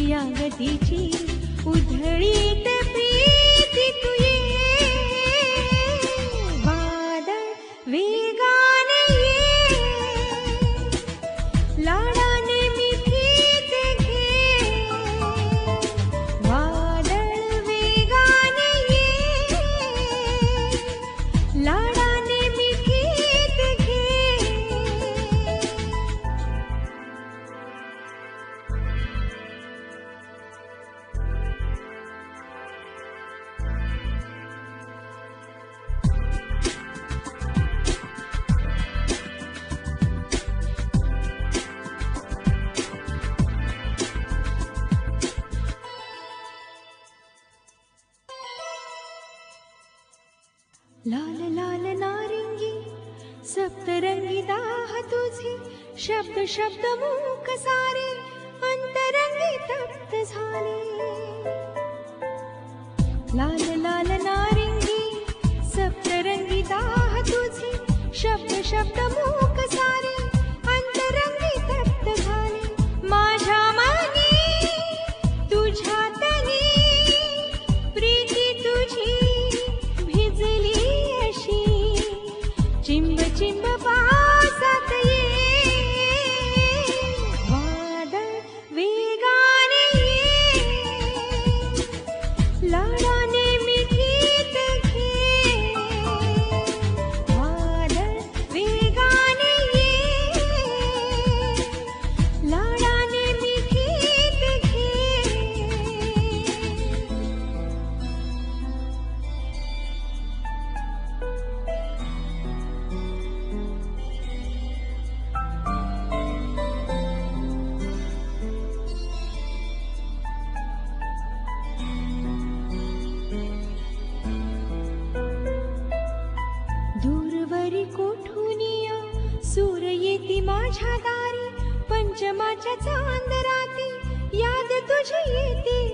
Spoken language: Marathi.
या गतीची उधळीत प्रीती तू ये, वादळ वेगाने ये, लाडाने मिठीत घे, वादळ वेगाने ये, लाडाने मिठीत घे. लाल लाल नारिंगी सप्तरंगी दाह तुझे, शब्द शब्द मूक सारे अंतरंगी तप्त झाले. लाल लाल नारिंगी सप्तरंगी दाह तुझे, शब्द शब्द मूक सारे अंतरंगी तप्त झाले. माझ्या मागे तुझ्या तनी प्रीती तुझी भिजली अशी, चिंब चिंब पावसात ये, वादळ वेगाने ये, लाडाने मिठीत घे, वादळ वेगाने ये, लाडाने मिठीत घे. दूरवरी कोठुनिया सूर येती माझ्या दारी, पंचमाच्या चांदराती याद तुझी येती